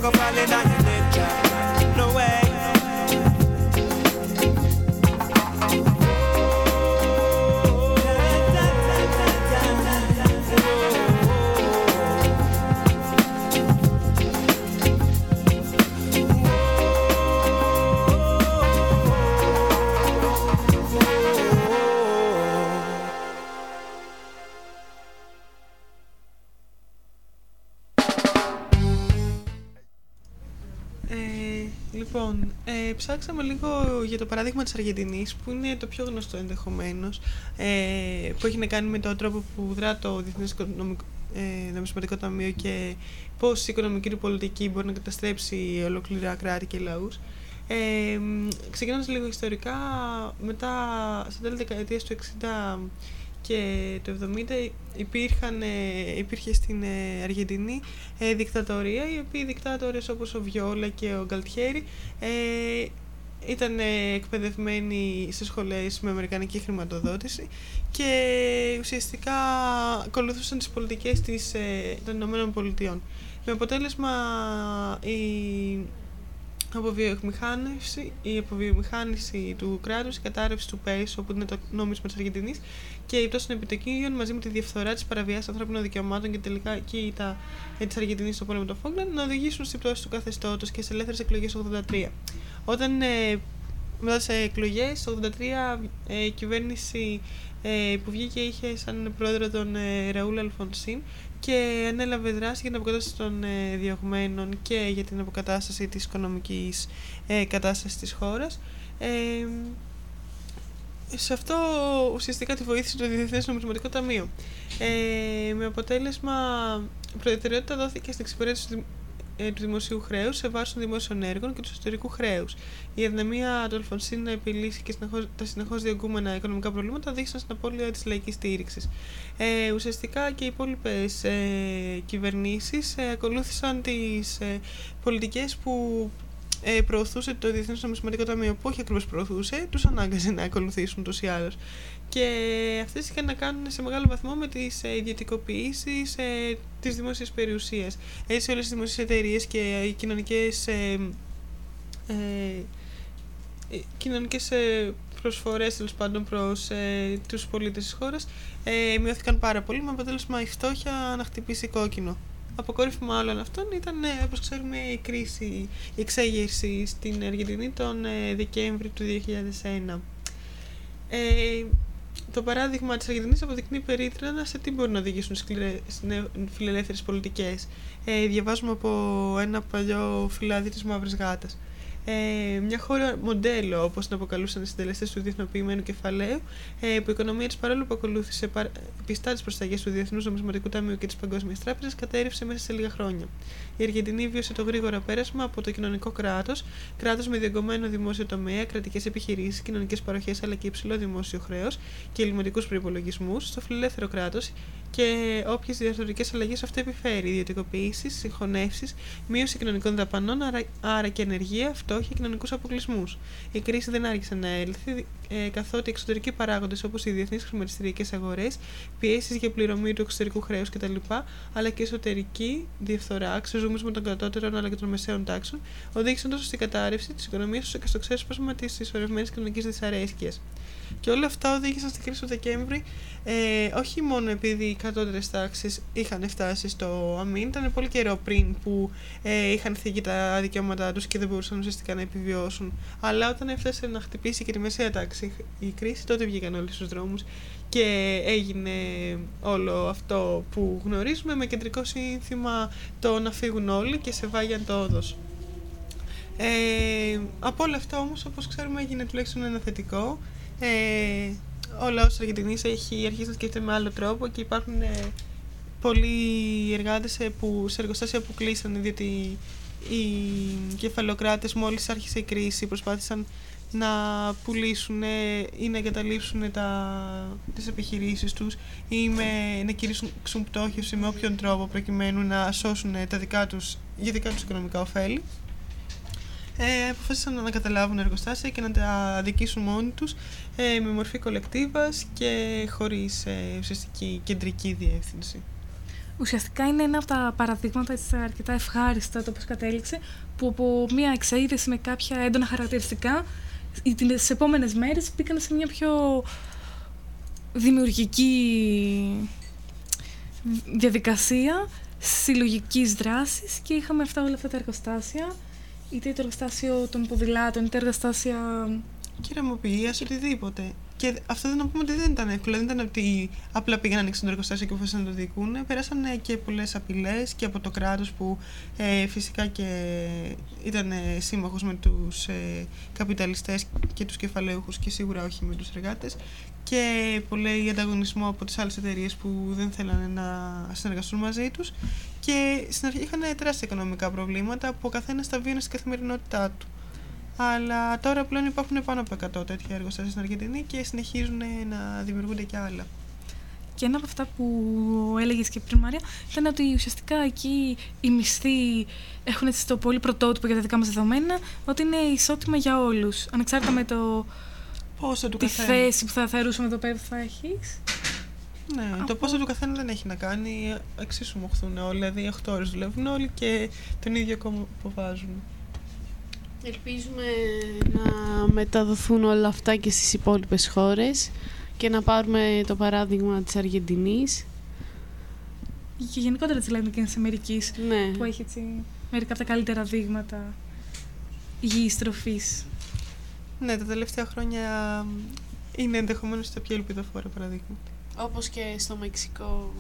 not gonna fall in on your neck, child. No way. Λοιπόν, ε, ψάξαμε λίγο για το παράδειγμα της Αργεντινής, που είναι το πιο γνωστό ενδεχομένως, ε, που έχει να κάνει με τον τρόπο που δρά το Διεθνές ε, Νομισματικό Ταμείο και πώς η οικονομική του πολιτική μπορεί να καταστρέψει ολόκληρα κράτη και λαούς. Ε, ξεκινώντας λίγο ιστορικά, μετά, στα τέλη δεκαετίας του εξήντα και το εβδομήντα υπήρχαν, υπήρχε στην Αργεντινή ε, δικτατορία, οι οποίοι δικτάτορες όπως ο Βιόλα και ο Γκαλτιέρη ε, ήταν εκπαιδευμένοι σε σχολές με αμερικανική χρηματοδότηση και ουσιαστικά ακολουθούσαν τις πολιτικές της, ε, των Ηνωμένων Πολιτειών. Με αποτέλεσμα η αποβιομηχάνηση, η αποβιομηχάνηση του κράτους, η κατάρρευση του πέσο, που είναι το νόμισμα της Αργεντινής, και η πτώση των επιτοκίων μαζί με τη διαφθορά, της παραβιάσης ανθρώπινων δικαιωμάτων και τελικά και η ήττα της Αργεντινής στο πόλεμο των Φόκλαντ να οδηγήσουν στην πτώση του καθεστώτος και σε ελεύθερες εκλογές το ογδόντα τρία. Όταν ε, μετά τις εκλογές το ογδόντα τρία ε, η κυβέρνηση ε, που βγήκε είχε σαν πρόεδρο τον ε, Ραούλ Αλφονσίν και ανέλαβε δράση για την αποκατάσταση των ε, διωγμένων και για την αποκατάσταση της οικονομικής ε, κατάστασης της χώρας. Ε, σε αυτό ουσιαστικά τη βοήθησε το Διεθνές Νομισματικό Ταμείο. Ε, με αποτέλεσμα, προτεραιότητα δόθηκε στην εξυπηρέτηση του, ε, του δημοσίου χρέους σε βάρος των δημόσιων έργων και του εσωτερικού χρέους. Η αδυναμία του Αλφονσίν να επιλύσει και συνεχώς, τα συνεχώς διωγγούμενα οικονομικά προβλήματα οδήγησαν στην απώλεια της λαϊκής στήριξης. Ε, ουσιαστικά και οι υπόλοιπες ε, κυβερνήσεις ε, ακολούθησαν τις ε, πολιτικές που ε, προωθούσε το Διεθνές Νομισματικό Ταμείο, που όχι ακριβώς προωθούσε, τους ανάγκαζε να ακολουθήσουν τους ή άλλους. Και αυτές είχαν να κάνουν σε μεγάλο βαθμό με τις ε, ιδιωτικοποιήσεις ε, της δημόσιας περιουσίας. Έτσι όλες οι δημόσιες εταιρείες και οι κοινωνικές, ε, ε, κοινωνικές ε, προσφορές τέλος πάντων προς ε, τους πολίτες της χώρας ε, μειώθηκαν πάρα πολύ, με αποτέλεσμα η φτώχεια να χτυπήσει κόκκινο. Αποκόρυφωμα όλων αυτών ήταν, ε, όπως ξέρουμε, η κρίση, η εξέγερση στην Αργεντινή τον ε, Δεκέμβρη του δύο χιλιάδες ένα. Ε, το παράδειγμα της Αργεντινής αποδεικνύει περίτρανα σε τι μπορεί να οδηγήσουν σκληρές φιλελεύθερες πολιτικές. Ε, διαβάζουμε από ένα παλιό φυλάδι της Μαύρης Γάτας. Ε, μια χώρα μοντέλο, όπως την αποκαλούσαν οι συντελεστές του διεθνοποιημένου κεφαλαίου, ε, που η οικονομία της, παρόλο που ακολούθησε πιστά τις προσταγές του Διεθνούς Νομισματικού Ταμείου και της Παγκόσμιας Τράπεζας, κατέρευσε μέσα σε λίγα χρόνια. Η Αργεντινή βίωσε το γρήγορο πέρασμα από το κοινωνικό κράτος, κράτος με διεγκωμένο δημόσιο τομέα, κρατικές επιχειρήσεις, κοινωνικές παροχές αλλά και υψηλό δημόσιο χρέος και ελλειμματικούς προϋπολογισμούς, στο φιλελεύθερο κράτος και όποιες διαρθρωτικές αλλαγές αυτό επιφέρει, ιδιωτικοποιήσεις, συγχωνεύσεις, μείωση κοινωνικών δαπανών, άρα, άρα και ενεργεία, φτώχεια και κοινωνικούς αποκλεισμούς. Η κρίση δεν άρχισε να έλθει, ε, καθότι εξωτερικοί παράγοντες όπως οι διεθνείς χρηματιστηριακές αγορές, πιέσεις για πληρωμή του εξωτερικού χρέους κτλ., αλλά και εσωτερική διαφθορά, ξεζούμισμα των κατώτερων αλλά και των μεσαίων τάξεων, οδήγησαν τόσο στην κατάρρευση της οικονομίας όσο και στο ξέσπασμα της συσσωρευμένης κοινωνικής δυσαρέσκειας. Και όλα αυτά οδήγησαν στην κρίση του Δεκέμβρη, ε, όχι μόνο επειδή οι κατώτερες τάξεις είχαν φτάσει στο αμήν, ήταν πολύ καιρό πριν που ε, είχαν θίγει τα δικαιώματά τους και δεν μπορούσαν ουσιαστικά να επιβιώσουν. Αλλά όταν έφτασε να χτυπήσει και τη μεσαία τάξη η κρίση, τότε βγήκαν όλοι στους δρόμους και έγινε όλο αυτό που γνωρίζουμε, με κεντρικό σύνθημα το να φύγουν όλοι και σε βάγιαν το όδος. Ε, από όλα αυτά όμως, όπως ξέρουμε, έγινε τουλάχιστον ένα θετικό. Ε, ο λαός της Αργεντινής έχει αρχίσει να σκέφτεται με άλλο τρόπο και υπάρχουν ε, πολλοί εργάτες ε, που, σε εργοστάσια που κλείσανε, διότι οι κεφαλοκράτες μόλις άρχισε η κρίση προσπάθησαν να πουλήσουν ή να εγκαταλείψουν τα, τις επιχειρήσεις τους ή με, να κηρύξουν πτώχευση με όποιον τρόπο προκειμένου να σώσουν τα δικά τους, για δικά τους οικονομικά ωφέλη. Ε, αποφάσισαν να καταλάβουν εργοστάσια και να τα αδικήσουν μόνοι τους ε, με μορφή κολεκτίβας και χωρίς ε, ουσιαστική κεντρική διεύθυνση. ουσιαστικά είναι ένα από τα παραδείγματα έτσι, αρκετά ευχάριστα το πώς κατέληξε, που από μια εξαίδεση με κάποια έντονα χαρακτηριστικά τις επόμενες μέρες μπήκαν σε μια πιο δημιουργική διαδικασία συλλογικής δράσης και είχαμε αυτά, όλα αυτά τα εργοστάσια, είτε το εργοστάσιο των ποδηλάτων, είτε εργοστάσια κεραμοποιίας, οτιδήποτε. Και αυτό δεν να πούμε ότι δεν ήταν εύκολο. Δεν ήταν ότι απλά πήγαν να ανοίξουν το εργοστάσιο και αποφάσισαν να το διοικούν. Πέρασαν και πολλές απειλές και από το κράτος που ε, φυσικά και ήταν ε, σύμμαχος με τους ε, καπιταλιστές και τους κεφαλαίουχους και σίγουρα όχι με τους εργάτες. Και πολύ ανταγωνισμό από τις άλλες εταιρείες που δεν θέλανε να συνεργαστούν μαζί τους. Και στην αρχή είχαν τεράστια οικονομικά προβλήματα που ο καθένας τα βίωνε στην καθημερινότητά του. Αλλά τώρα πλέον υπάρχουν πάνω από εκατό τέτοια εργοστάσια στην Αργεντινή και συνεχίζουν να δημιουργούνται και άλλα. Και ένα από αυτά που έλεγες και πριν, Μάρια, ήταν ότι ουσιαστικά εκεί οι μισθοί έχουν έτσι το πολύ πρωτότυπο για τα δικά μας δεδομένα, ότι είναι ισότιμα για όλους, ανεξάρτητα με το πόσο του τη καθένα. θέση που θα θεωρούσαμε εδώ πέρα που θα έχεις. Ναι, από... το πόσο του καθένα δεν έχει να κάνει, εξίσου μοχθούν όλοι, δηλαδή οκτώ ώρες δουλεύουν όλοι και τον ίδιο κόμμα αποβάζουν. Ελπίζουμε να μεταδοθούν όλα αυτά και στις υπόλοιπες χώρες και να πάρουμε το παράδειγμα της Αργεντινής. Και γενικότερα της Λατινικής Αμερικής, ναι, που έχει έτσι μερικά από τα καλύτερα δείγματα υγιής τροφής. Ναι, τα τελευταία χρόνια είναι ενδεχομένως τα πιο ελπιδοφόρα παραδείγματα. Όπως και στο Μεξικό.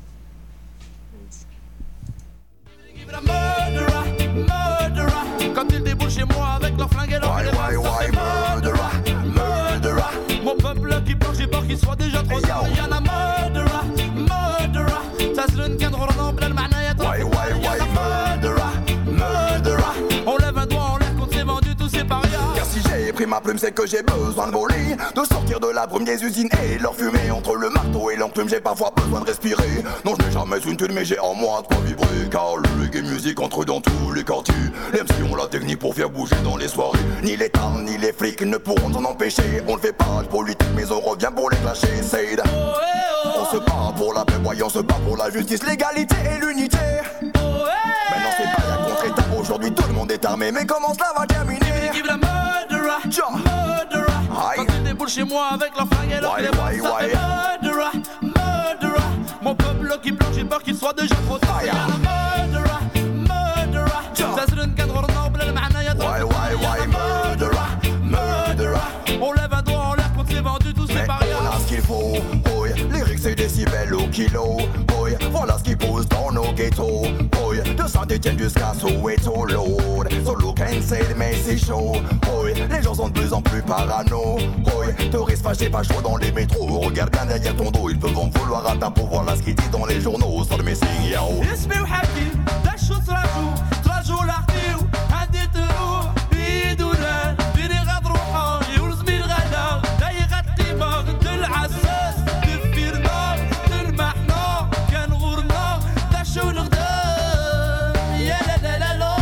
Murderer, murderer. Quand ils déboulent chez moi avec leur flingue et leur Why, why, why, murderer, murderer. Mon peuple qui pleure, j'ai peur qu'il soit déjà trop tard. Y'en a murderer, murderer. تسلن كان غرنا بلا المعنى. Why, why, why, murderer, murderer. On lève un doigt en l'air qu'on s'est vendu tous ces parias. Car si j'ai pris ma plume, c'est que j'ai besoin de voler, de sortir de la brume des usines et leur fumée. Entre le marteau et l'enclume, j'ai parfois besoin de respirer. Non, je n'ai jamais une thune, mais j'ai en moi de quoi vibrer. Car le reggae music entre dans tous les quartiers. Les M C ont la technique pour faire bouger dans les soirées. Ni l'État, ni les flics ne pourront s'en empêcher. On ne fait pas de politique, mais on revient pour les clasher. Said. On se bat pour la paix, voyons, on se bat pour la justice, l'égalité et l'unité. Maintenant c'est pas la contre-état, aujourd'hui tout le monde est armé. Mais comment cela va terminer? Give la murderer, murderer. Quand ils déboulent chez moi avec leur flingue et leur clébard, ça fait murderer, murderer. Mon peuple qui pleure, j'ai peur qu'il soit déjà trop tard. Y'en a murderer, murderer. تسرن كان غرنا بلا المعنى يا Why, why, why, murderer, murderer. On lève un doigt en l'air qu'on s'est vendu tous ces parias. On a ce qu'il faut, oui, lyrics c'est décibels au kilo, oui, voilà ce qui pousse dans nos ghettos, oui, de Saint-Étienne jusqu'à Soweto, Lord, solo can say mais c'est chaud, oui, les gens sont de plus en plus parano, oui, touristes fâchés pas chaud dans les métros, regarde bien derrière ton dos, ils peuvent en vouloir à ta peau, voilà ce qu'ils disent dans les journaux, sur le messing, yo. اسمي وحكي ده شو تراجو تراجو لحقيو عندي تروح بيدونا بيني غاد روحا يولزمي الغلا داي غاد قيمة غد العساس دفيرنا تلمحنا كان غورنا ده شو نغدام يا لا لا لا لا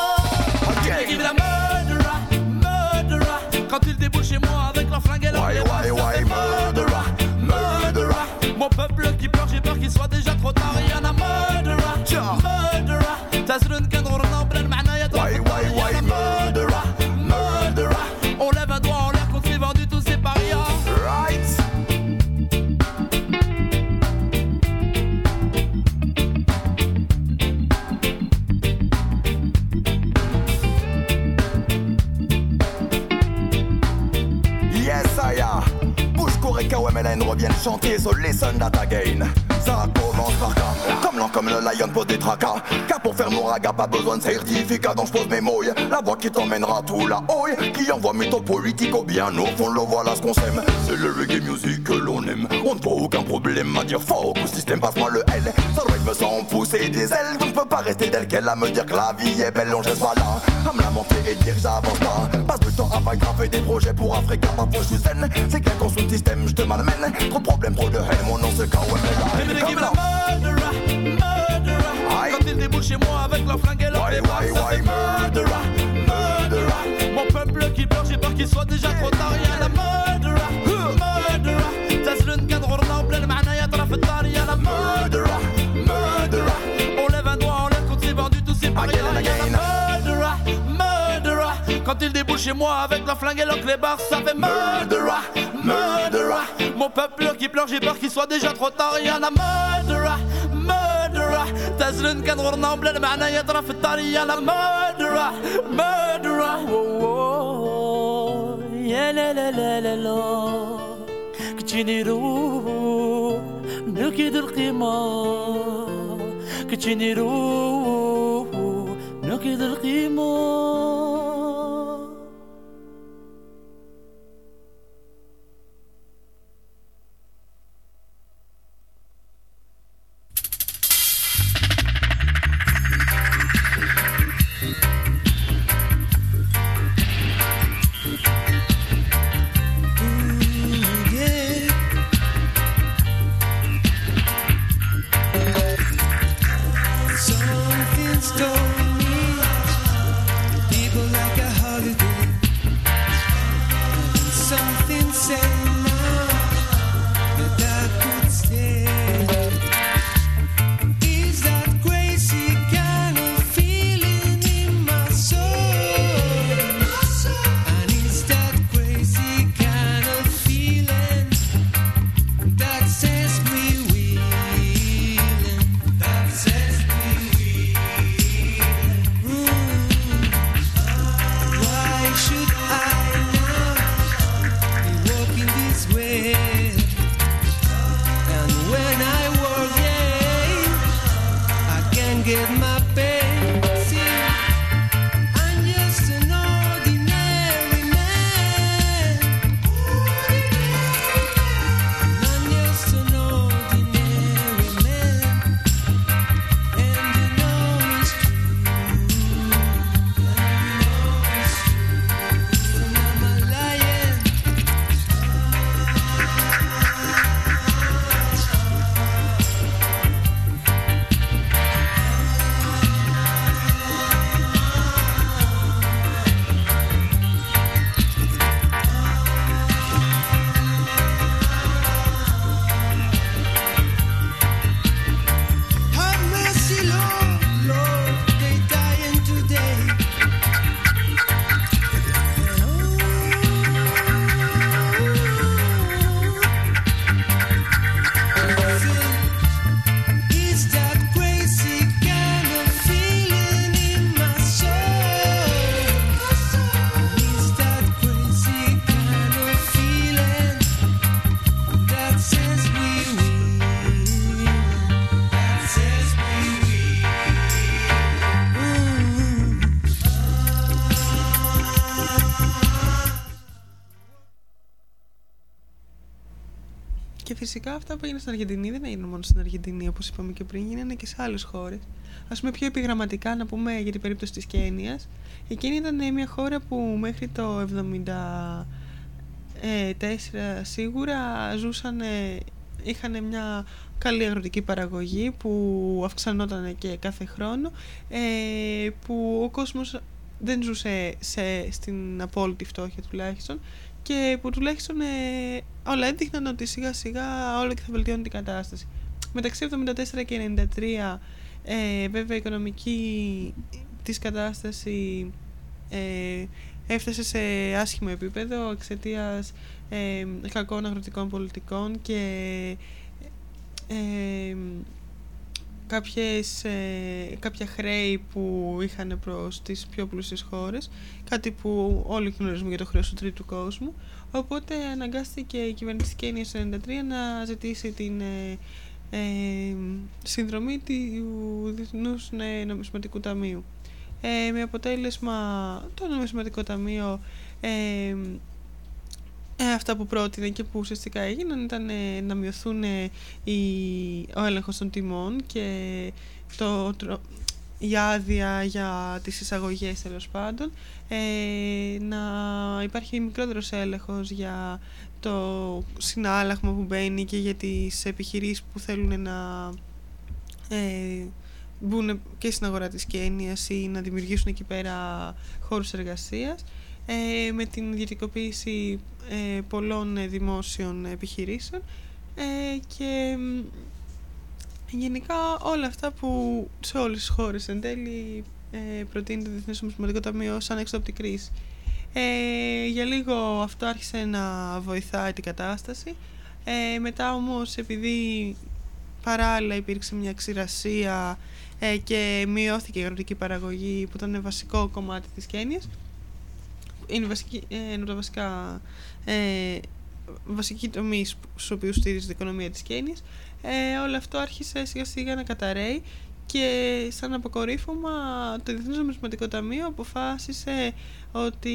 Give la murderer, murderer. Quand ils déboulent chez moi avec leur flingue et leur Why, why, why, murderer, murderer. Mon peuple qui pleure, j'ai peur qu'il soit déjà trop tard. Y'en a murderer, murderer. تسرن كان غرنا بلا المعنى يا Why, why, why, murderer, murderer. On lève un doigt en l'air qu'on s'est vendu tous ces parias. Right. Yes, I am. Bushko et K O M L N reviennent chanter sur Listen That Again. Ça commence par K, comme l'an comme le lion pose des tracas. Car pour faire mon raga, pas besoin de certificat, donc je pose mes mots. La voix qui t'emmènera tout là-haut, qui envoie mytho politique au bien au fond, le voilà ce qu'on s'aime. C'est le reggae music que l'on aime. On ne voit aucun problème à dire fort au système, passe-moi le L. Ça doit me sent pousser des ailes, donc je peux pas rester d'elle qu'elle à me dire que la vie est belle. On geste pas là, à me lamenter et dire que j'avance pas. Passe du temps à pas graffer des projets pour Africa, parfois je suis zen. C'est clair qu'on sous le système, je te malmène. Trop de problèmes, trop de haine, mon nom c'est K O M L. Give la murderer, murderer. Quand ils déboulent chez moi avec leur flingue et leur clébard, ça fait murderer, murderer. Mon peuple qui pleure, j'ai peur qu'il soit déjà trop tard. Y'en a murderer, murderer. تسلن كان غرنا بلا المعنى يا طرف الدار. Y'en a murderer, murderer. quand il déboule chez moi avec la flingue et le clébard, ça fait murderer, murderer. Mon peuple qui pleure, j'ai peur qu'il soit déjà trop tard. Y'en a murderer, murderer. تازلن كنغورنا وبلا المعنى يضرب في الطريق. يلا murderer, murderer. يا لا لا لا لا لا كتشينيرو نكيد القيمة كتشينيرو نكيد القيمة. Φυσικά αυτά που έγιναν στην Αργεντινή δεν έγιναν μόνο στην Αργεντινή, όπως είπαμε και πριν, γίνανε και σε άλλες χώρες. Ας πούμε πιο επιγραμματικά να πούμε για την περίπτωση της Κένιας. Η Κένια ήταν μια χώρα που μέχρι το εβδομήντα τέσσερα σίγουρα ζούσαν, είχαν μια καλή αγροτική παραγωγή που αυξανόταν και κάθε χρόνο, που ο κόσμος δεν ζούσε σε, στην απόλυτη φτώχεια τουλάχιστον, και που τουλάχιστον ε, όλα έδειχναν ότι σιγά σιγά όλο και θα βελτιώνει την κατάσταση. Μεταξύ εβδομήντα τέσσερα και ενενήντα τρία ε, βέβαια η οικονομική της κατάσταση ε, έφτασε σε άσχημο επίπεδο εξαιτίας ε, κακών αγροτικών πολιτικών και ε, κάποιες, ε, κάποια χρέη που είχαν προς τις πιο πλούσιες χώρες, κάτι που όλοι γνωρίζουμε για το χρέος του τρίτου κόσμου. Οπότε αναγκάστηκε η κυβέρνηση της Κένιας το ενενήντα τρία να ζητήσει την ε, ε, συνδρομή του Διεθνούς Νομισματικού Ταμείου. Ε, με αποτέλεσμα το Νομισματικό Ταμείο ε, ε, αυτά που πρότεινε και που ουσιαστικά έγιναν ήταν ε, να μειωθούν ε, η, ο έλεγχος των τιμών και το, το, η άδεια για τις εισαγωγές, τέλος πάντων, ε, να υπάρχει μικρότερος έλεγχος για το συνάλλαγμα που μπαίνει και για τις επιχειρήσεις που θέλουν να ε, μπουν και στην αγορά της Κένιας ή να δημιουργήσουν εκεί πέρα χώρους εργασίας, ε, με την ιδιωτικοποίηση ε, πολλών ε, δημόσιων επιχειρήσεων ε, και ε, γενικά όλα αυτά που σε όλες τις χώρες εν τέλει ε, προτείνει το Διεθνές Νομισματικό Ταμείο σαν έξω από την κρίση. Ε, για λίγο αυτό άρχισε να βοηθάει την κατάσταση. Ε, μετά όμως, επειδή παράλληλα υπήρξε μια ξηρασία ε, και μειώθηκε η αγροτική παραγωγή, που ήταν βασικό κομμάτι της Κένιας, είναι βασική, ε, είναι τα βασικά ε, βασικοί τομείς στους οποίους στηρίζεται η οικονομία της Κένιας, ε, όλο αυτό άρχισε σιγά σιγά να καταρρέει και σαν αποκορύφωμα το Διεθνές Νομισματικό Ταμείο αποφάσισε ότι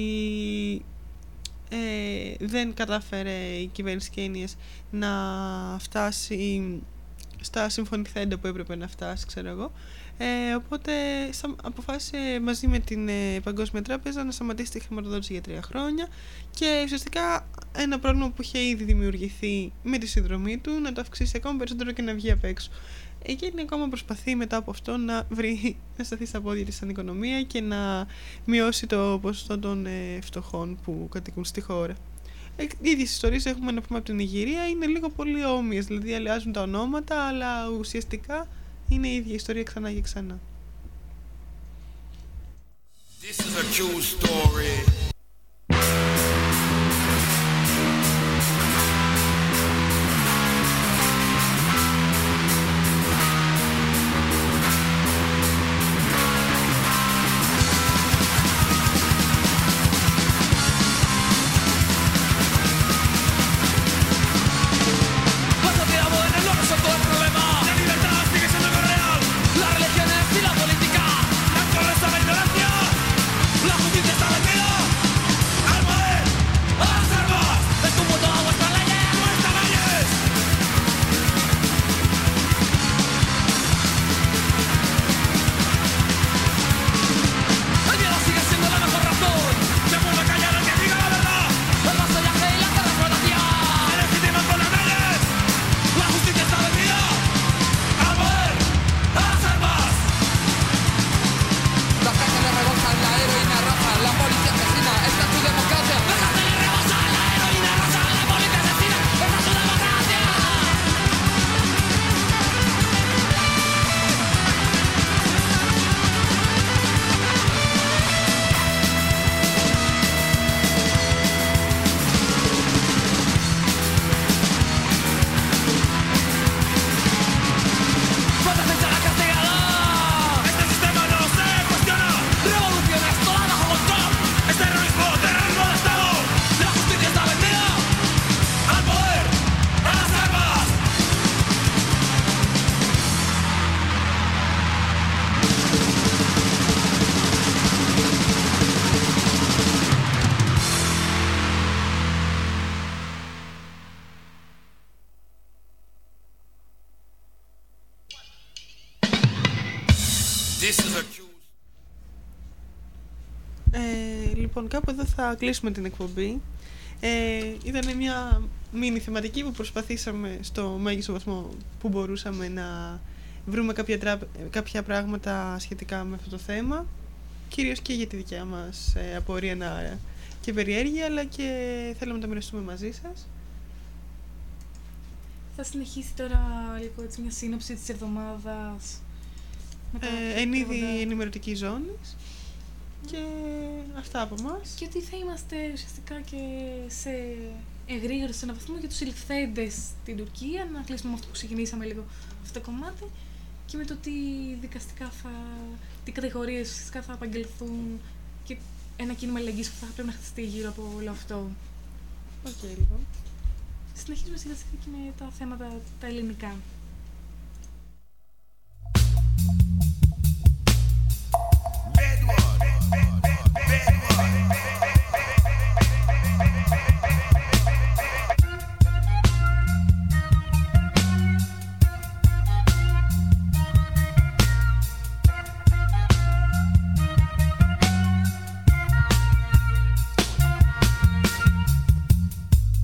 ε, δεν κατάφερε η κυβέρνηση Κένιας να φτάσει στα συμφωνηθέντα που έπρεπε να φτάσει, ξέρω εγώ. Ε, οπότε αποφάσισε μαζί με την ε, Παγκόσμια Τράπεζα να σταματήσει τη χρηματοδότηση για τρία χρόνια και ουσιαστικά ένα πρόβλημα που είχε ήδη δημιουργηθεί με τη συνδρομή του να το αυξήσει ακόμα περισσότερο και να βγει απ' έξω. Εκείνη ακόμα προσπαθεί μετά από αυτό να, βρει, να σταθεί στα πόδια της σαν οικονομία και να μειώσει το ποσοστό των ε, φτωχών που κατοικούν στη χώρα. Ε, οι ίδιες ιστορίες έχουμε να πούμε από την Νιγηρία, είναι λίγο πολύ όμοιες, δηλαδή αλλάζουν τα ονόματα, αλλά ουσιαστικά είναι η ίδια ιστορία ξανά και ξανά. This is a true story. Ε, λοιπόν, κάπου εδώ θα κλείσουμε την εκπομπή. Ε, ήταν μια μίνι θεματική που προσπαθήσαμε στο μέγιστο βαθμό που μπορούσαμε να βρούμε κάποια, τρα... κάποια πράγματα σχετικά με αυτό το θέμα, κυρίως και για τη δικιά μας ε, απορία να... και περιέργεια, αλλά και θέλαμε να τα μοιραστούμε μαζί σας. Θα συνεχίσει τώρα λίγο έτσι μια σύνοψη της εβδομάδας. Ε, εν είδη ενημερωτικής ζώνης. Και αυτά από εμάς. Και ότι θα είμαστε ουσιαστικά και σε εγρήγορση σε έναν βαθμό για τους συλληφθέντες στην Τουρκία. Να κλείσουμε με αυτό που ξεκινήσαμε λίγο αυτό το κομμάτι. Και με το τι δικαστικά θα. τι κατηγορίες ουσιαστικά θα απαγγελθούν. Και ένα κίνημα αλληλεγγύης που θα πρέπει να χτιστεί γύρω από όλο αυτό. Οκ, okay, λοιπόν. Συνεχίζουμε σιγά σιγά και με τα θέματα τα ελληνικά.